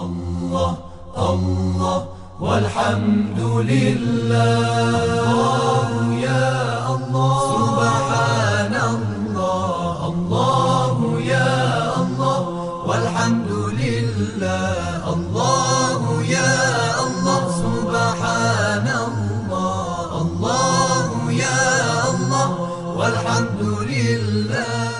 الله الله والحمد لله. الله يا الله سبحان الله. الله يا الله والحمد لله. الله يا الله سبحان الله. الله يا الله والحمد لله.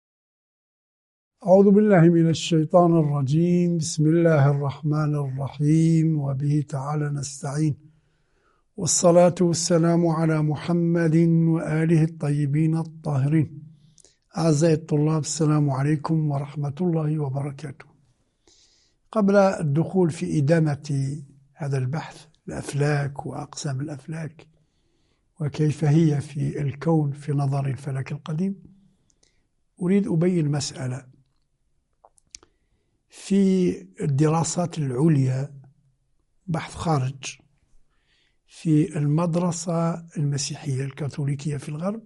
أعوذ بالله من الشيطان الرجيم. بسم الله الرحمن الرحيم، وبه تعالى نستعين، والصلاة والسلام على محمد وآله الطيبين الطاهرين. أعزائي الطلاب، السلام عليكم ورحمة الله وبركاته. قبل الدخول في إدامة هذا البحث، الأفلاك وأقسام الأفلاك وكيف هي في الكون في نظر الفلك القديم، أريد أبين مسألة. في الدراسات العليا، بحث خارج، في المدرسة المسيحية الكاثوليكية في الغرب،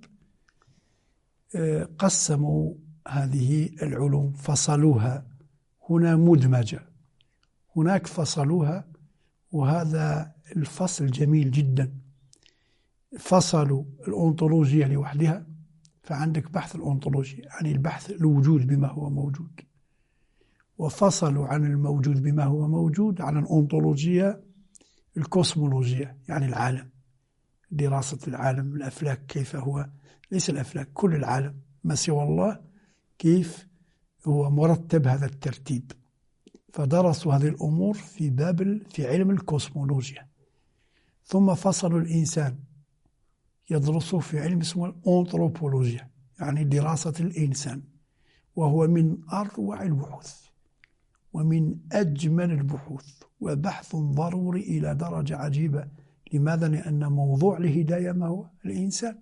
قسموا هذه العلوم، فصلوها. هنا مدمجة، هناك فصلوها، وهذا الفصل جميل جدا. فصلوا الأنطولوجيا لوحدها، فعندك بحث الأنطولوجيا يعني البحث الوجود بما هو موجود، وفصلوا عن الموجود بما هو موجود عن الأنطولوجيا الكوسمولوجيا، يعني العالم، دراسة العالم، الأفلاك كيف هو، ليس الأفلاك، كل العالم ما سوى الله، كيف هو مرتب هذا الترتيب. فدرسوا هذه الأمور في علم الكوسمولوجيا. ثم فصلوا الإنسان، يدرسوا في علم اسمه الأنثروبولوجيا، يعني دراسة الإنسان، وهو من أروع البحوث ومن أجمل البحوث، وبحث ضروري إلى درجة عجيبة. لماذا؟ لأن موضوع الهداية ما هو؟ الإنسان.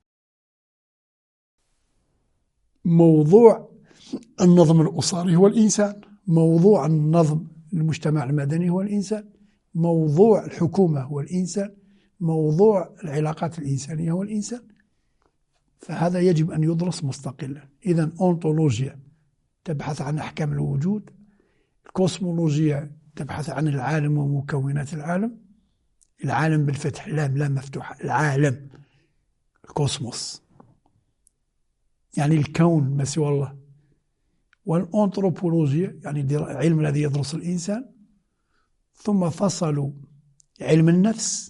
موضوع النظم الأسري هو الإنسان، موضوع النظم المجتمع المدني هو الإنسان، موضوع الحكومة هو الإنسان، موضوع العلاقات الإنسانية هو الإنسان. فهذا يجب أن يدرس مستقلا. إذن أنطولوجيا تبحث عن أحكام الوجود، الكوسمولوجيا تبحث عن العالم ومكونات العالم، العالم بالفتح، لام مفتوحة، العالم، الكوسموس يعني الكون ما سوى الله. والأنثروبولوجيا يعني العلم الذي يدرس الإنسان. ثم فصلوا علم النفس،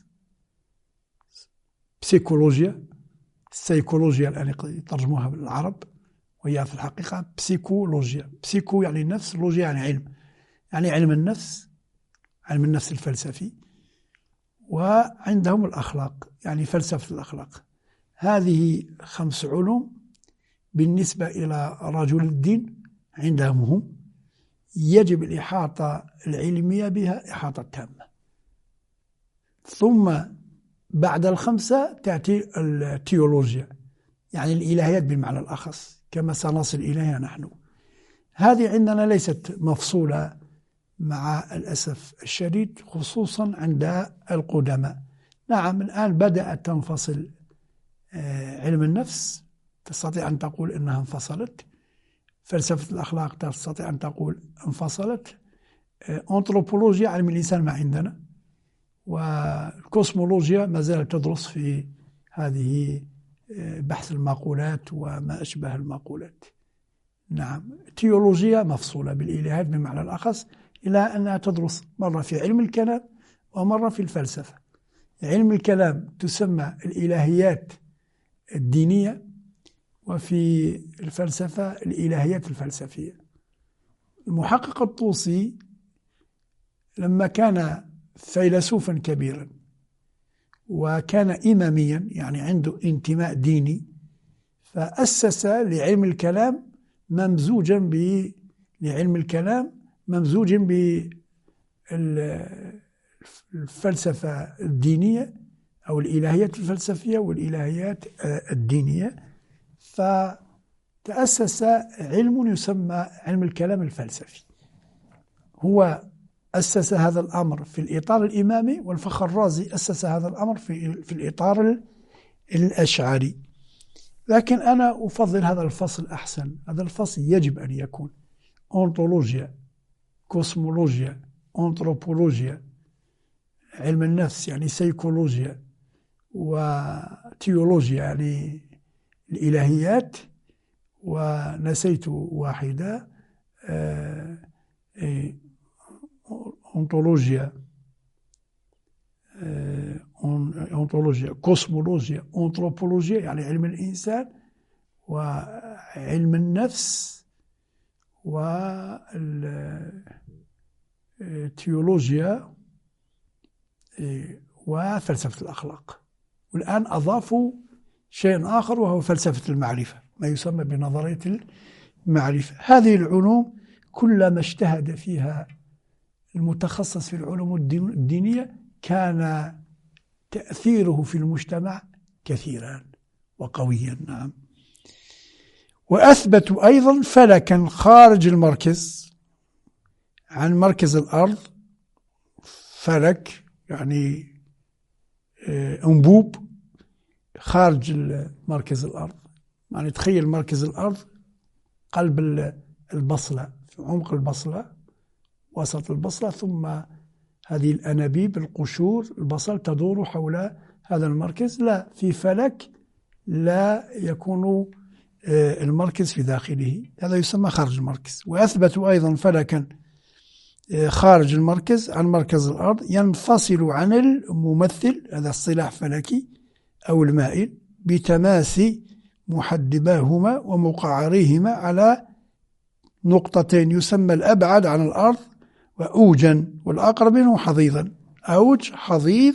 بسيكولوجيا، السيكولوجيا الآن يترجموها بالعرب، وهي في الحقيقة بسيكولوجيا. بسيكو يعني نفس، لوجيا يعني علم، يعني علم النفس، علم النفس الفلسفي. وعندهم الأخلاق، يعني فلسفة الأخلاق. هذه 5 علوم بالنسبة إلى رجل الدين عندهم هم، يجب الإحاطة العلمية بها إحاطة تامة. ثم بعد ال5 تأتي التيولوجيا، يعني الإلهيات بالمعنى الأخص، كما سنصل إليها نحن. هذه عندنا ليست مفصولة مع الأسف الشديد، خصوصا عند القدماء. نعم، الآن بدأت تنفصل. علم النفس تستطيع أن تقول إنها انفصلت، فلسفة الأخلاق تستطيع أن تقول انفصلت، أنثروبولوجيا علم الإنسان ما عندنا، والكوسمولوجيا ما زالت تدرس في هذه بحث المقولات وما أشبه المقولات. نعم، تيولوجيا مفصولة بالإلهيات بمعنى الأخص، إلى أنها تدرس مرة في علم الكلام ومرة في الفلسفة. علم الكلام تسمى الإلهيات الدينية، وفي الفلسفة الإلهيات الفلسفية. المحقق الطوسي لما كان فيلسوفا كبيرا وكان إماميا، يعني عنده انتماء ديني، فأسس لعلم الكلام ممزوجا لعلم الكلام ممزوجا بالفلسفة الدينية أو الإلهيات الفلسفية والإلهيات الدينية. فتأسس علم يسمى علم الكلام الفلسفي. هو أسس هذا الأمر في الإطار الإمامي، والفخر الرازي أسس هذا الأمر في الإطار الأشعري. لكن أنا أفضل هذا الفصل أحسن. هذا الفصل يجب أن يكون أنطولوجيا، كوسمولوجيا، أنثروبولوجيا علم النفس يعني سيكولوجيا، وتيولوجيا يعني الإلهيات، ونسيت واحدة أنطولوجيا، كوسمولوجيا، أنثروبولوجيا يعني علم الإنسان وعلم النفس، والتيولوجيا وفلسفة الأخلاق. والآن أضافوا شيء آخر وهو فلسفة المعرفة، ما يسمى بنظرية المعرفة. هذه العلوم كلما اجتهد فيها المتخصص في العلوم الدينية كان تأثيره في المجتمع كثيرا وقويا. نعم. وأثبتوا أيضا فلكا خارج المركز عن مركز الأرض. فلك يعني أنبوب خارج مركز الأرض، يعني تخيل مركز الأرض قلب البصلة، في عمق البصلة، وسط البصلة، ثم هذه الأنابيب القشور البصل تدور حول هذا المركز. لا، في فلك لا يكون المركز في داخله، هذا يسمى خارج المركز. وأثبتوا أيضا فلكا خارج المركز عن مركز الأرض ينفصل عن الممثل، هذا اصطلاح فلكي، أو المائل، بتماسي محدباهما ومقعريهما على نقطتين يسمى الأبعد عن الأرض وأوجا، والأقرب منه حضيضا. أوج حضيض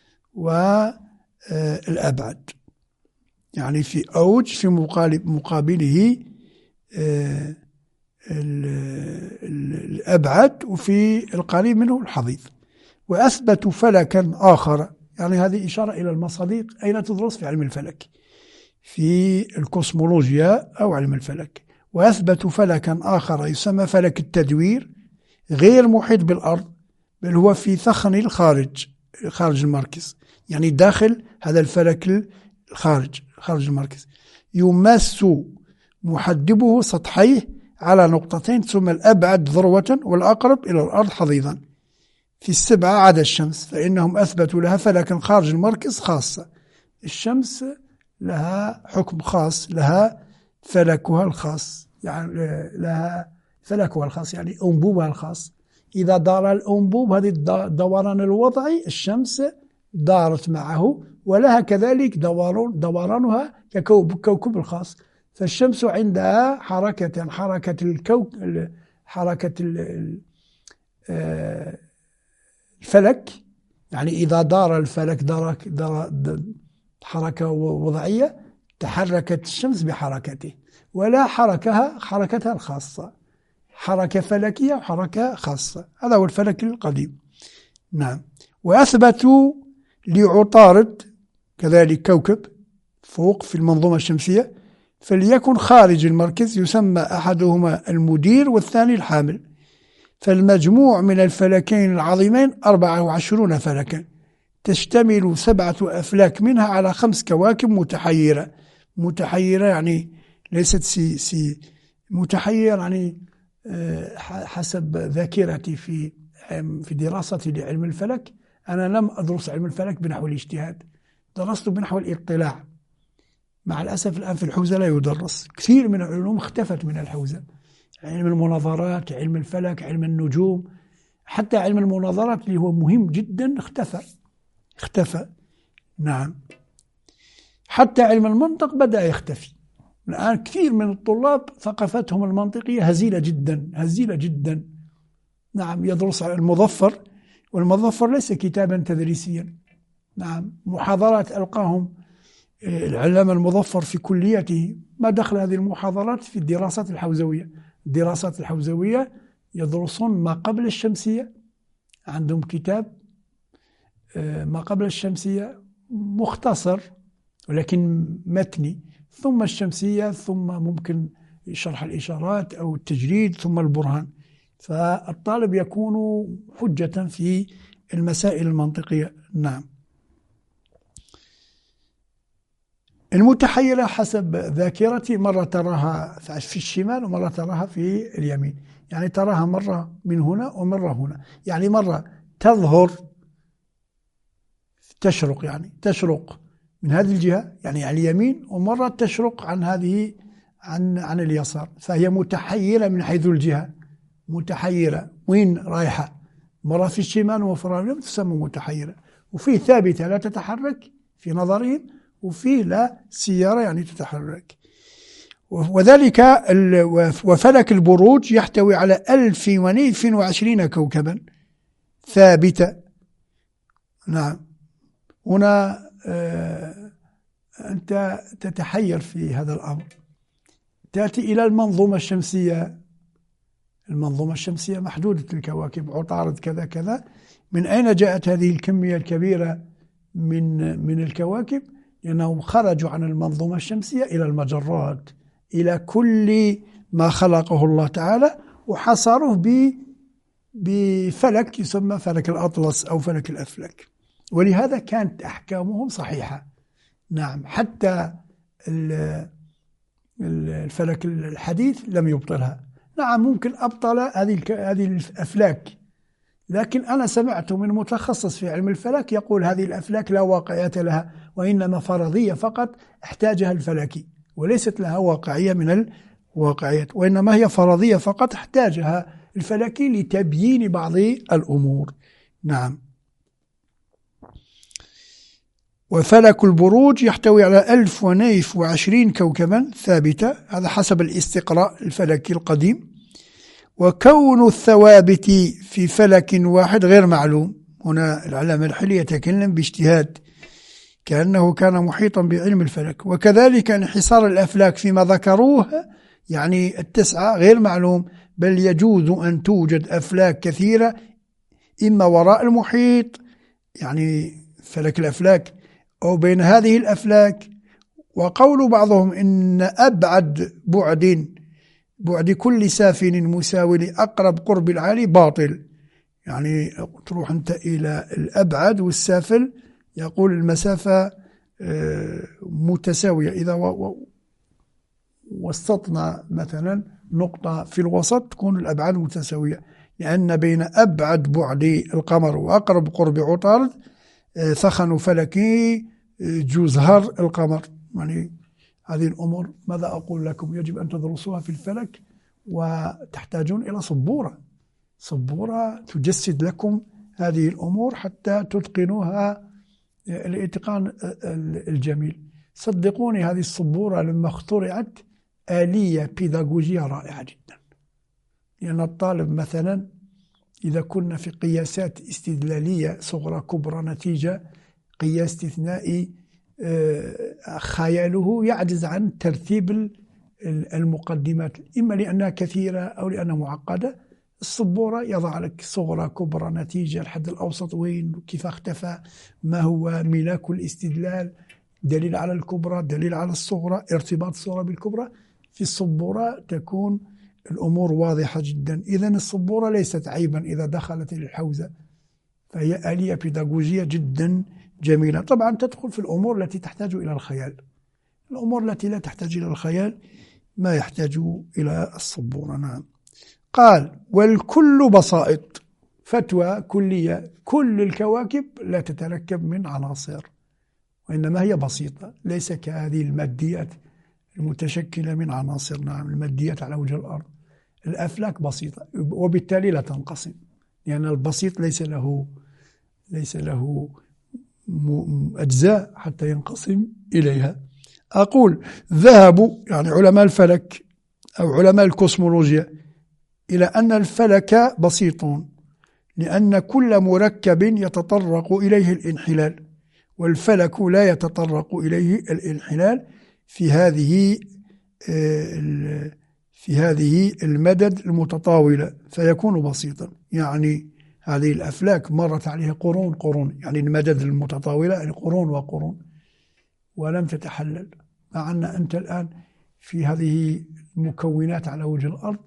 والأبعد، يعني في أوج في مقابله الأبعد، وفي القريب منه الحضيض. وأثبتوا فلكا آخر، يعني هذه إشارة إلى المصادق أين تدرس في علم الفلك، في الكوسمولوجيا أو علم الفلك. وأثبتوا فلكا آخر يسمى فلك التدوير، غير محيط بالأرض، بل هو في ثخن الخارج، خارج المركز، يعني داخل هذا الفلك خارج المركز. يمس محدبه سطحيه على نقطتين، ثم الأبعد ذروة والأقرب إلى الأرض حضيضا، في السبعة عدا الشمس، فإنهم أثبتوا لها فلكا خارج المركز خاصة. الشمس لها حكم خاص، لها فلكها الخاص، يعني لها فلكها الخاص، يعني أنبوبها الخاص. إذا دار الأنبوب، هذه الدوران الوضعي، الشمس دارت معه، ولها كذلك دورانها ككوكب الخاص. فالشمس عندها حركة الفلك، يعني إذا دار الفلك دار حركة وضعية، تحركت الشمس بحركته، ولا حركتها الخاصة، حركة فلكية وحركة خاصة. هذا هو الفلك القديم. نعم. وأثبتوا لعطارد كذلك كوكب فوق في المنظومة الشمسية، فليكن خارج المركز، يسمى أحدهما المدير والثاني الحامل. فالمجموع من الفلكين العظيمين 24 فلكا، تشتمل 7 أفلاك منها على 5 كواكب متحيرة يعني ليست متحير، يعني حسب ذاكرتي في دراستي لعلم الفلك. أنا لم أدرس علم الفلك بنحو الاجتهاد، درست بنحو الاطلاع. مع الأسف الآن في الحوزة لا يدرس، كثير من العلوم اختفت من الحوزة، علم المناظرات، علم الفلك، علم النجوم، حتى علم المناظرات اللي هو مهم جدا اختفى. نعم. حتى علم المنطق بدأ يختفي الآن. كثير من الطلاب ثقافتهم المنطقية هزيلة جدا. نعم. يدرس المظفر، والمظفر ليس كتابا تدريسيا. نعم. محاضرات ألقاهم العلامة المظفر في كليته، ما دخل هذه المحاضرات في الدراسات الحوزوية. الدراسات الحوزوية يدرسون ما قبل الشمسية، عندهم كتاب ما قبل الشمسية مختصر ولكن متني، ثم الشمسية، ثم ممكن شرح الإشارات أو التجريد، ثم البرهان. فالطالب يكون حجة في المسائل المنطقية. نعم. المتحيرة حسب ذاكرتي مرة تراها في الشمال ومرة تراها في اليمين. يعني تراها مرة من هنا ومرة هنا، يعني مرة تظهر تشرق، يعني تشرق من هذه الجهة يعني على اليمين، ومرة تشرق عن هذه عن اليسار، فهي متحيرة من حيث الجهة، متحيرة وين رايحة، مرة في الشمال وفي تسمى متحيرة. وفيه ثابتة لا تتحرك في نظرهم، وفيه لا سيارة يعني تتحرك. وذلك وفلك البروج يحتوي على 1022 كوكبا ثابتة. نعم، هنا أنت تتحير في هذا الأمر. تأتي إلى المنظومة الشمسية. المنظومة الشمسية محدودة الكواكب، عطارد كذا كذا. من أين جاءت هذه الكمية الكبيرة من الكواكب؟ لأنهم خرجوا عن المنظومة الشمسية إلى المجرات، إلى كل ما خلقه الله تعالى، وحصروه بفلك يسمى فلك الأطلس أو فلك الأفلاك. ولهذا كانت أحكامهم صحيحة. نعم، حتى الفلك الحديث لم يبطلها. نعم، ممكن أبطل هذه الأفلاك، لكن أنا سمعت من متخصص في علم الفلك يقول هذه الأفلاك لا واقعية لها، وإنما فرضية فقط احتاجها الفلكي، وليست لها واقعية من الواقعيات، وإنما هي فرضية فقط احتاجها الفلكي لتبيين بعض الأمور. نعم. وفلك البروج يحتوي على 1022 كوكبا ثابتة، هذا حسب الاستقراء الفلكي القديم. وكون الثوابت في فلك واحد غير معلوم. هنا العلامة الحلي يتكلم باجتهاد كأنه كان محيطا بعلم الفلك. وكذلك انحصار الأفلاك فيما ذكروه، يعني 9 غير معلوم، بل يجوز أن توجد أفلاك كثيرة إما وراء المحيط، يعني فلك الأفلاك، أو بين هذه الأفلاك. وقول بعضهم إن أبعد بعد كل سافل مساوي لأقرب قرب العالي باطل، يعني تروح أنت إلى الأبعد والسافل، يقول المسافة متساوية. إذا وسطنا مثلا نقطة في الوسط تكون الأبعاد متساوية، لأن بين أبعد بعد القمر وأقرب قرب عطارد ثخن فلكي جزهر القمر. يعني هذه الأمور ماذا أقول لكم، يجب أن تدرسوها في الفلك، وتحتاجون إلى صبورة تجسد لكم هذه الأمور حتى تتقنوها الاتقان الجميل. صدقوني هذه الصبورة لما اخترعت آلية بيداغوجية رائعة جدا، لأن الطالب مثلا إذا كنا في قياسات استدلالية صغرى كبرى نتيجة قياس استثنائي، خياله يعجز عن ترتيب المقدمات، إما لأنها كثيرة أو لأنها معقدة. الصبورة يضع لك صغرى كبرى نتيجة الحد الأوسط وين كيف اختفى، ما هو ملاك الاستدلال، دليل على الكبرى، دليل على الصغرى، ارتباط الصغرى بالكبرى. في الصبورة تكون الأمور واضحة جدا. إذن الصبورة ليست عيبا إذا دخلت الحوزة، فهي آلية بيداغوجية جدا جميلة. طبعا تدخل في الأمور التي تحتاج إلى الخيال. الأمور التي لا تحتاج إلى الخيال ما يحتاج إلى الصبورة. نعم. قال والكل بسائط، فتوى كلية، كل الكواكب لا تتركب من عناصر، وإنما هي بسيطة، ليس كهذه الماديات المتشكلة من عناصر. نعم، الماديات على وجه الأرض. الأفلاك بسيطة وبالتالي لا تنقسم، لأن البسيط ليس له أجزاء حتى ينقسم إليها. أقول ذهبوا يعني علماء الفلك أو علماء الكوسمولوجيا إلى أن الفلك بسيط، لأن كل مركب يتطرق إليه الانحلال، والفلك لا يتطرق إليه الانحلال في هذه المدد المتطاولة، فيكون بسيطا. يعني هذه الأفلاك مرت عليها قرون، يعني المدد المتطاولة يعني قرون وقرون، ولم تتحلل. مع أن أنت الآن في هذه المكونات على وجه الأرض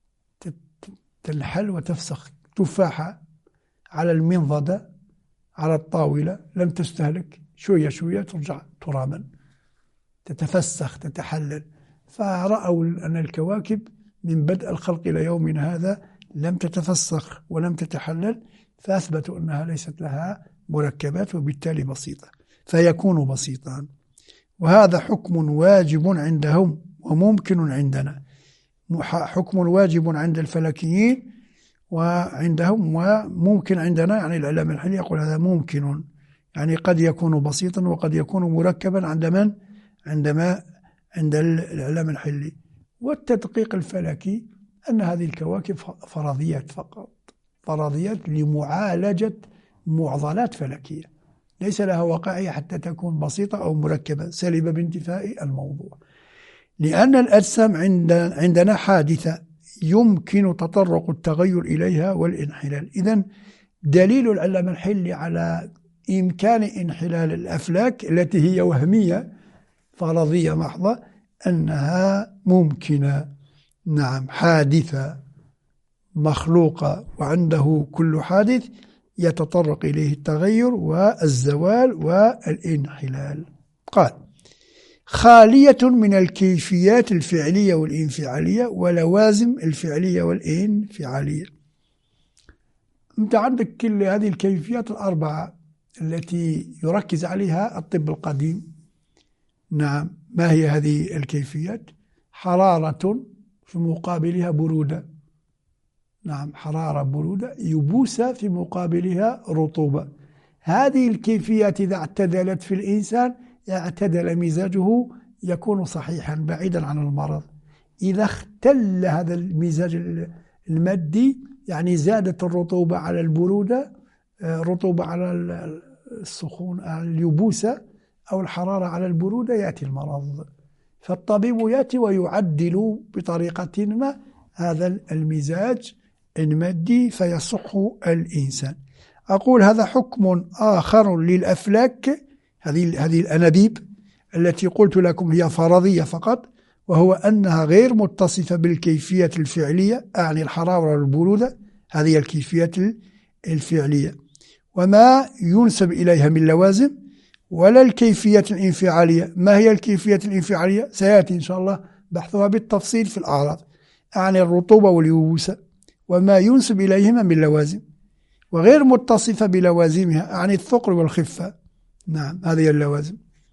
تنحل وتفسخ. تفاحة على المنضدة على الطاولة لم تستهلك، شوية شوية ترجع ترابا، تتفسخ، تتحلل. فرأوا أن الكواكب من بدء الخلق إلى يومنا هذا لم تتفسخ ولم تتحلل، فأثبتوا أنها ليست لها مركبات وبالتالي بسيطة، فيكون بسيطا. وهذا حكم واجب عندهم وممكن عندنا. حكم واجب عند الفلكيين وعندهم وممكن عندنا، يعني العلامة الحلي يقول هذا ممكن، يعني قد يكون بسيطا وقد يكون مركبا عند من؟ عند العلامة الحلي. والتدقيق الفلكي أن هذه الكواكب فرضيات فقط، فرضيات لمعالجة معضلات فلكية، ليس لها واقعية حتى تكون بسيطة أو مركبة، سلب بانتفاء الموضوع. لأن الأجسام عندنا حادثة يمكن تطرق التغير إليها والانحلال. إذن دليل العلامة الحلي على إمكان انحلال الأفلاك التي هي وهمية فرضية محضة أنها ممكنة، نعم، حادثة مخلوقة، وعنده كل حادث يتطرق إليه التغير والزوال والانحلال. قال: خالية من الكيفيات الفعلية والانفعالية ولوازم الفعلية والانفعالية. أنت عندك كل هذه الكيفيات الأربعة التي يركز عليها الطب القديم. نعم، ما هي هذه الكيفيات؟ حرارة في مقابلها برودة، نعم، حرارة برودة، يبوسة في مقابلها رطوبة. هذه الكيفيات إذا اعتدلت في الإنسان اعتدل مزاجه، يكون صحيحا بعيدا عن المرض. إذا اختل هذا المزاج المادي، يعني زادت الرطوبة على البرودة، رطوبة على السخون، اليبوسة، أو الحرارة على البرودة، يأتي المرض. فالطبيب يأتي ويعدل بطريقة ما هذا المزاج المادي فيصح الإنسان. أقول هذا حكم آخر للأفلاك، هذه الأنابيب التي قلت لكم هي فرضية فقط، وهو أنها غير متصفة بالكيفية الفعلية، أعني الحرارة والبرودة، هذه الكيفية الفعلية، وما ينسب إليها من لوازم، ولا الكيفية الانفعالية. ما هي الكيفية الانفعالية؟ سيأتي إن شاء الله بحثها بالتفصيل في الأعراض، أعني الرطوبة واليبوسة وما ينسب إليهما من لوازم، وغير متصفة بلوازمها، أعني الثقل والخفة. نعم، هذه اللوازم.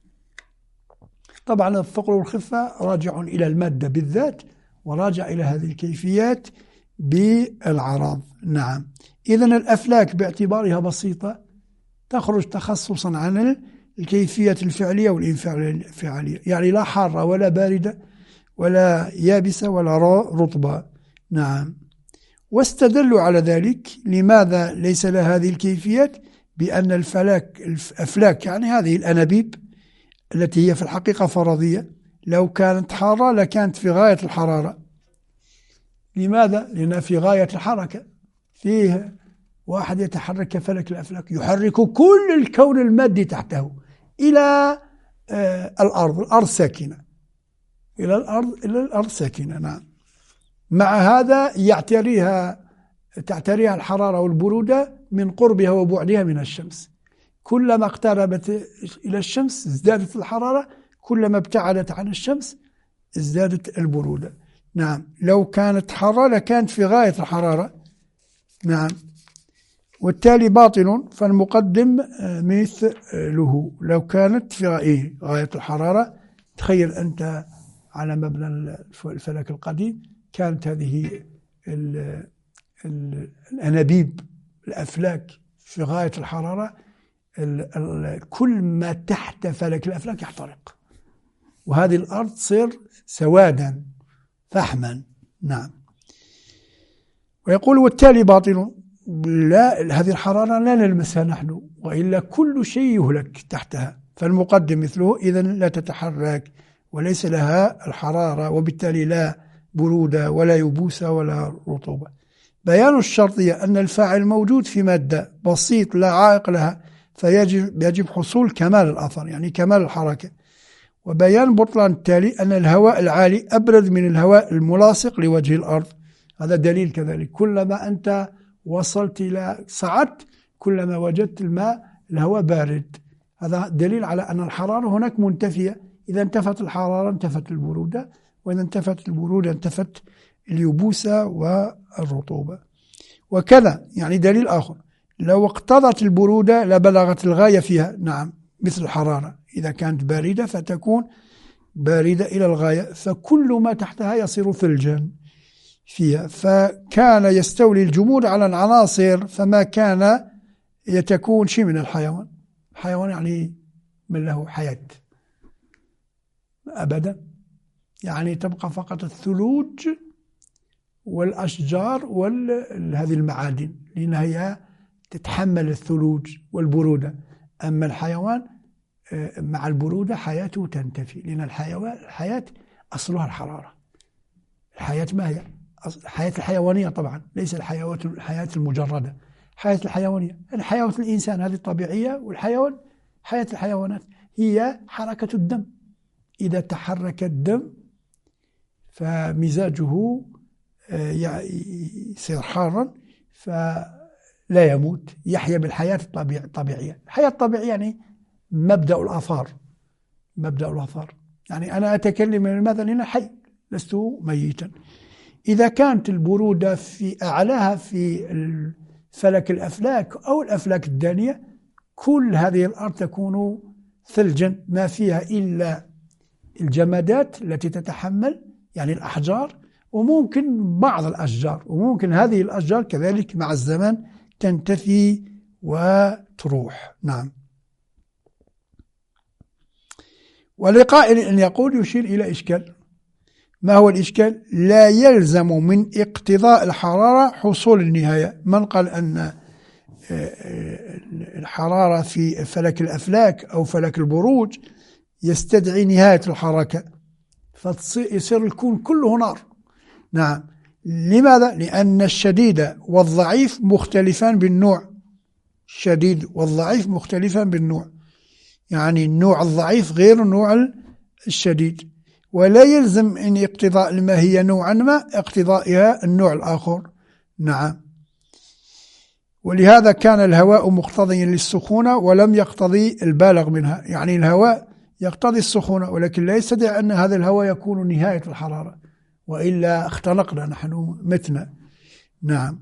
طبعا الثقل والخفة راجع إلى المادة بالذات، وراجع إلى هذه الكيفيات بالأعراض. نعم، إذن الأفلاك باعتبارها بسيطة تخرج تخصصا عن الكيفية الفعلية والانفعالية، يعني لا حارة ولا باردة ولا يابسة ولا رطبة. نعم، واستدلوا على ذلك. لماذا ليس لها هذه الكيفيات؟ بأن الأفلاك يعني هذه الأنابيب التي هي في الحقيقة فرضية، لو كانت حارة لكانت في غاية الحرارة. لماذا؟ لأنها في غاية الحركة، فيه واحد يتحرك كفلك الأفلاك، يحرك كل الكون المادي تحته إلى الأرض ساكنة، إلى الأرض ساكنة. نعم، مع هذا تعتريها الحرارة والبرودة من قربها وبعدها من الشمس. كلما اقتربت إلى الشمس ازدادت الحرارة، كلما ابتعدت عن الشمس ازدادت البرودة. نعم، لو كانت حارة لكانت في غاية الحرارة. نعم، والتالي باطل، فالمقدم مثله. لو كانت في غاية الحرارة، تخيل أنت على مبنى الفلك القديم كانت هذه الأنابيب الأفلاك في غاية الحرارة، كل ما تحت فلك الأفلاك يحترق، وهذه الأرض تصير سوادا فحما. نعم، ويقول والتالي باطل، لا، هذه الحرارة لا نلمسها نحن، وإلا كل شيء يهلك تحتها. فالمقدم مثله، إذن لا تتحرك وليس لها الحرارة، وبالتالي لا برودة ولا يبوسة ولا رطوبة. بيان الشرطية أن الفاعل موجود في مادة بسيط لا عائق لها، فيجب حصول كمال الأثر، يعني كمال الحركة. وبيان بطلان التالي أن الهواء العالي أبرد من الهواء الملاصق لوجه الأرض. هذا دليل كذلك، كلما أنت وصلت إلى صعدت كلما وجدت الهواء بارد. هذا دليل على أن الحرارة هناك منتفية. إذا انتفت الحرارة انتفت البرودة، وإذا انتفت البرودة انتفت اليبوسة والرطوبة. وكذا يعني دليل آخر، لو اقتضت البرودة لبلغت الغاية فيها، نعم، مثل الحرارة إذا كانت باردة فتكون باردة إلى الغاية، فكل ما تحتها يصير ثلجا فيها. فكان يستولي الجمود على العناصر، فما كان يتكون شيء من الحيوان. الحيوان يعني من له حياة أبدا، يعني تبقى فقط الثلوج والأشجار وهذه المعادن، لأنها هي تتحمل الثلوج والبرودة. أما الحيوان مع البرودة حياته تنتفي، لأن الحياة أصلها الحرارة. الحياة ما هي؟ الحياة الحيوانية طبعا، ليس الحياة المجردة، الحياة الحيوانية. الحياة الإنسان هذه طبيعية، والحيوان حياة الحيوانات هي حركة الدم. إذا تحرك الدم فمزاجه يصير حارا فلا يموت، يحيا بالحياة الطبيعية. الحياة الطبيعية يعني مبدأ الآثار، مبدأ الآثار. يعني أنا أتكلم لماذا؟ لأن حي، لست ميتا. إذا كانت البرودة في أعلاها في فلك الأفلاك أو الأفلاك الدانية، كل هذه الأرض تكون ثلجا، ما فيها إلا الجمادات التي تتحمل، يعني الأحجار، وممكن بعض الأشجار، وممكن هذه الأشجار كذلك مع الزمن تنتفي وتروح. نعم. ولقائل أن يقول يشير إلى إشكال. ما هو الإشكال؟ لا يلزم من اقتضاء الحرارة حصول النهاية. من قال أن الحرارة في فلك الأفلاك أو فلك البروج يستدعي نهاية الحركة، فيصير الكون كله نار. نعم. لماذا؟ لأن الشديد والضعيف مختلفان بالنوع. الشديد والضعيف مختلفان بالنوع، يعني النوع الضعيف غير النوع الشديد. ولا يلزم أن اقتضاء الماهية نوعا ما اقتضائها النوع الآخر. نعم. ولهذا كان الهواء مقتضيا للسخونة ولم يقتضي البالغ منها. يعني الهواء يقتضي السخونة، ولكن لا يستدعي أن هذا الهواء يكون نهاية الحرارة، وإلا اختنقنا، نحن متنا. نعم.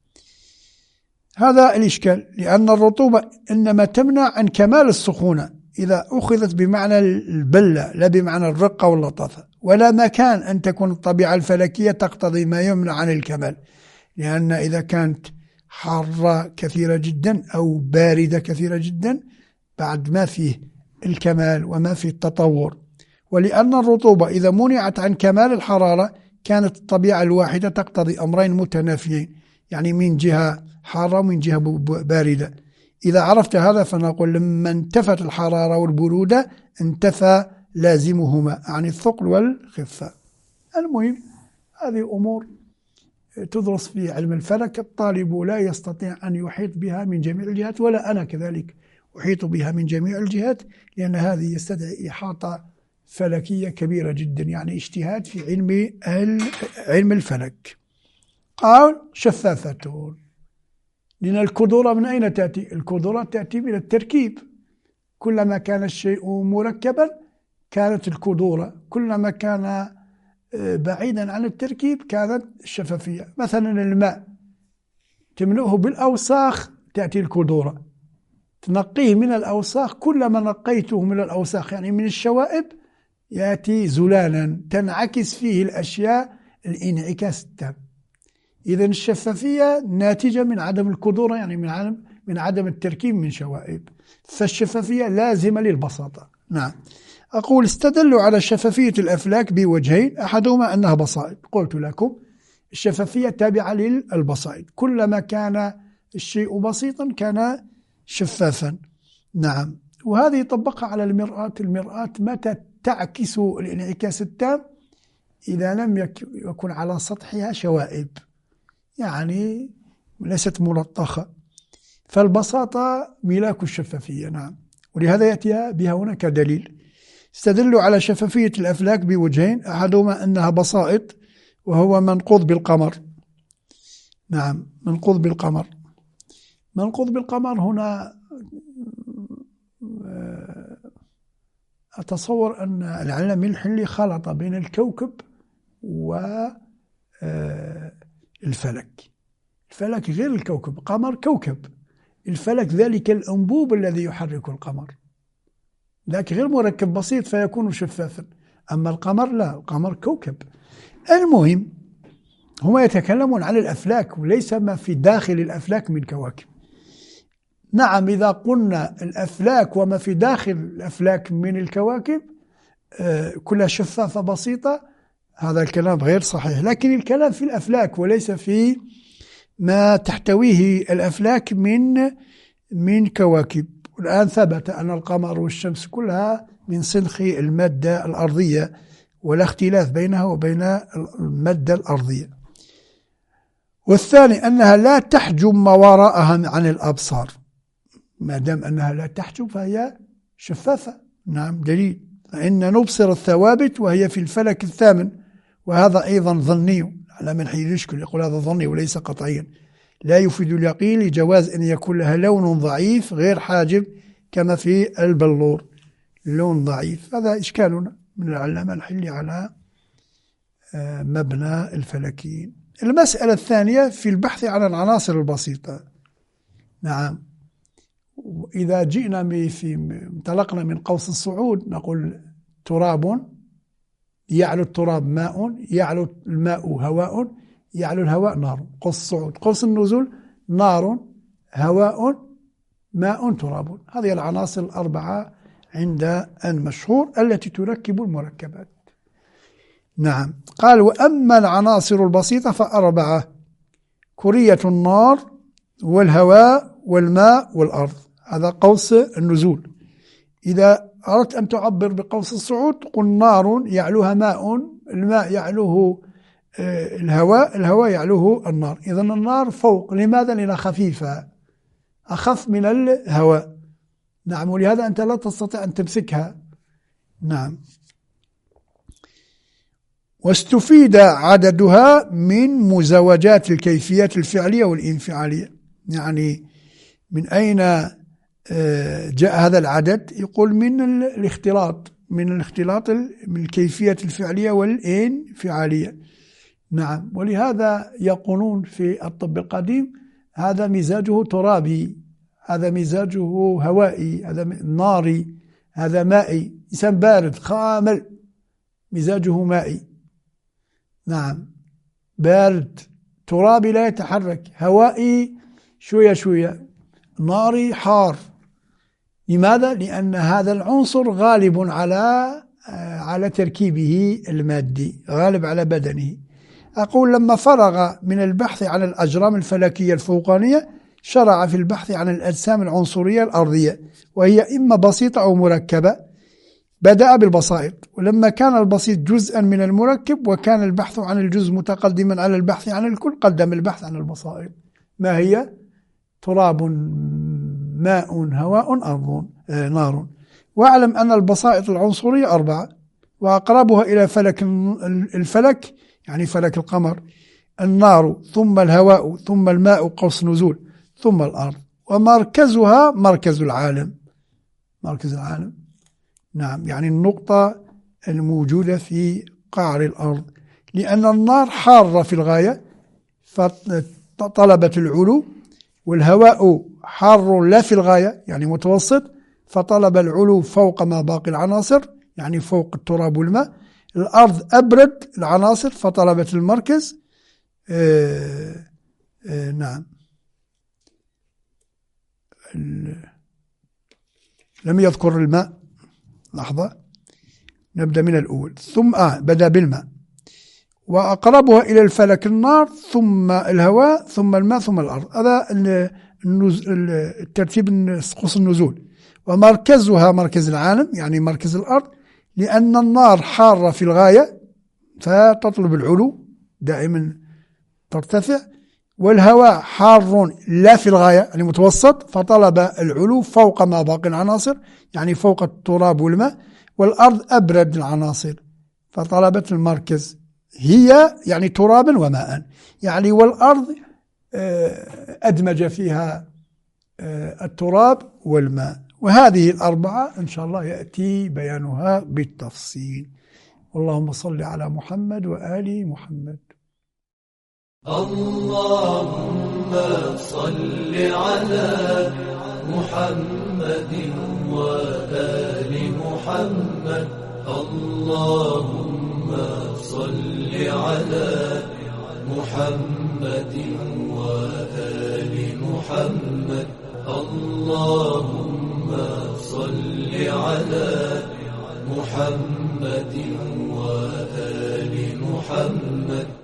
هذا الإشكال، لأن الرطوبة إنما تمنع عن كمال السخونة إذا أخذت بمعنى البلة لا بمعنى الرقة واللطافة. ولا مكان أن تكون الطبيعة الفلكية تقتضي ما يمنع عن الكمال، لأن إذا كانت حارة كثيرة جدا أو باردة كثيرة جدا بعد ما فيه الكمال وما فيه التطور. ولأن الرطوبة إذا منعت عن كمال الحرارة كانت الطبيعة الواحدة تقتضي أمرين متنافيين، يعني من جهة حارة ومن جهة باردة. إذا عرفت هذا فنقول لما انتفت الحرارة والبرودة انتفى لازمهما عن الثقل والخفة. المهم هذه أمور تدرس في علم الفلك، الطالب لا يستطيع أن يحيط بها من جميع الجهات، ولا أنا كذلك أحيط بها من جميع الجهات، لأن هذه يستدعي إحاطة فلكية كبيرة جدا، يعني اجتهاد في علم الفلك. قال شفافة، لأن الكدورة من أين تأتي؟ الكدورة تأتي من التركيب. كلما كان الشيء مركبا كانت الكدورة، كلما كان بعيدا عن التركيب كانت الشفافية. مثلا الماء تملؤه بالأوساخ تأتي الكدورة، تنقيه من الأوساخ، كلما نقيته من الأوساخ يعني من الشوائب يأتي زلالا تنعكس فيه الأشياء الانعكاس التام. إذن الشفافية ناتجة من عدم الكدورة، يعني من عدم التركيب من شوائب، فالشفافية لازمة للبساطة. نعم. أقول استدلوا على شفافية الأفلاك بوجهين، أحدهما أنها بسائط. قلت لكم الشفافية تابعة للبسائط، كلما كان الشيء بسيطا كان شفافا. نعم. وهذه طبقها على المرآة. المرآة متى تعكس الانعكاس التام؟ إذا لم يكن على سطحها شوائب، يعني ليست ملطخة، فالبساطة ملاك الشفافية. نعم. ولهذا يأتي بها هنا كدليل. استدلوا على شفافية الأفلاك بوجهين، أحدهما أنها بسائط وهو منقوض بالقمر. نعم. منقوض بالقمر. منقوض بالقمر هنا أتصور أن العلم الحلي خلط بين الكوكب والقمر، الفلك. الفلك غير الكوكب، القمر كوكب، الفلك ذلك الأنبوب الذي يحرك القمر، لكن غير مركب بسيط فيكون شفافا. أما القمر لا، القمر كوكب. المهم هم يتكلمون عن الأفلاك وليس ما في داخل الأفلاك من كواكب. نعم، إذا قلنا الأفلاك وما في داخل الأفلاك من الكواكب كلها شفافة بسيطة، هذا الكلام غير صحيح، لكن الكلام في الأفلاك وليس في ما تحتويه الأفلاك من كواكب. الآن ثبت أن القمر والشمس كلها من سنخ المادة الأرضية، ولا اختلاف بينها وبين المادة الأرضية. والثاني أنها لا تحجب ما وراءها عن الأبصار، ما دام أنها لا تحجب فهي شفافة. نعم دليل، فإن نبصر الثوابت وهي في الفلك الثامن، وهذا أيضا ظني على من حين يشكل، يقول هذا ظني وليس قطعيا، لا يفيد اليقين لجواز أن يكون لها لون ضعيف غير حاجب كما في البلور، لون ضعيف. هذا إشكالنا من العلامة الحلي على مبنى الفلكيين. المسألة الثانية في البحث عن العناصر البسيطة. نعم، إذا جئنا انطلقنا من قوس الصعود نقول تراب، يعلو التراب ماء، يعلو الماء هواء، يعلو الهواء نار. قوس الصعود. قوس النزول نار، هواء، ماء، تراب. هذه العناصر الأربعة عند المشهور التي تركب المركبات. نعم، قال وأما العناصر البسيطة فأربعة: كرية النار والهواء والماء والأرض. هذا قوس النزول. إذا أردت أن تعبر بقوس الصعود تقول نار يعلوها ماء، الماء يعلوه الهواء، الهواء يعلوه النار. إذن النار فوق، لماذا؟ لأنها خفيفة، أخف من الهواء. نعم، ولهذا أنت لا تستطيع أن تمسكها. نعم. واستفيد عددها من مزاوجات الكيفيات الفعلية والانفعالية. يعني من أين جاء هذا العدد؟ يقول من الاختلاط، من الكيفية الفعلية والانفعالية. نعم، ولهذا يقولون في الطب القديم هذا مزاجه ترابي، هذا مزاجه هوائي، هذا ناري، هذا مائي. إنسان بارد خامل مزاجه مائي. نعم، بارد، ترابي لا يتحرك، هوائي شوية شوية، ناري حار. لماذا؟ لأن هذا العنصر غالب على تركيبه المادي، غالب على بدنه. أقول لما فرغ من البحث عن الأجرام الفلكية الفوقانية شرع في البحث عن الأجسام العنصرية الأرضية، وهي إما بسيطة أو مركبة. بدأ بالبسائط، ولما كان البسيط جزءا من المركب وكان البحث عن الجزء متقدما على البحث عن الكل قدم البحث عن البسائط. ما هي؟ تراب، ماء، هواء، أرض، نار. واعلم أن البسائط العنصرية 4، وأقربها إلى الفلك يعني فلك القمر النار، ثم الهواء، ثم الماء قوس نزول، ثم الأرض، ومركزها مركز العالم. مركز العالم، نعم، يعني النقطة الموجودة في قعر الأرض، لأن النار حارة في الغاية فطلبت العلو، والهواء حار لا في الغاية يعني متوسط فطلب العلو فوق ما باقي العناصر يعني فوق التراب والماء. الأرض أبرد العناصر فطلبت المركز. نعم، لم يذكر الماء، لحظة نبدأ من الأول. ثم بدأ بالماء، وأقربها إلى الفلك النار، ثم الهواء، ثم الماء، ثم الأرض. هذا الترتيب قوس النزول. ومركزها مركز العالم يعني مركز الأرض، لأن النار حارة في الغاية فتطلب العلو دائما ترتفع، والهواء حار لا في الغاية يعني متوسط فطلب العلو فوق ما باقي العناصر يعني فوق التراب والماء، والأرض أبرد العناصر فطلبت المركز هي يعني ترابا وماء يعني، والأرض أدمج فيها التراب والماء. وهذه الأربعة إن شاء الله يأتي بيانها بالتفصيل. اللهم صل على محمد وآل محمد. اللهم صل على محمد وآل محمد. اللهم صل على محمد وآل محمد. اللهم صل على محمد وآل محمد.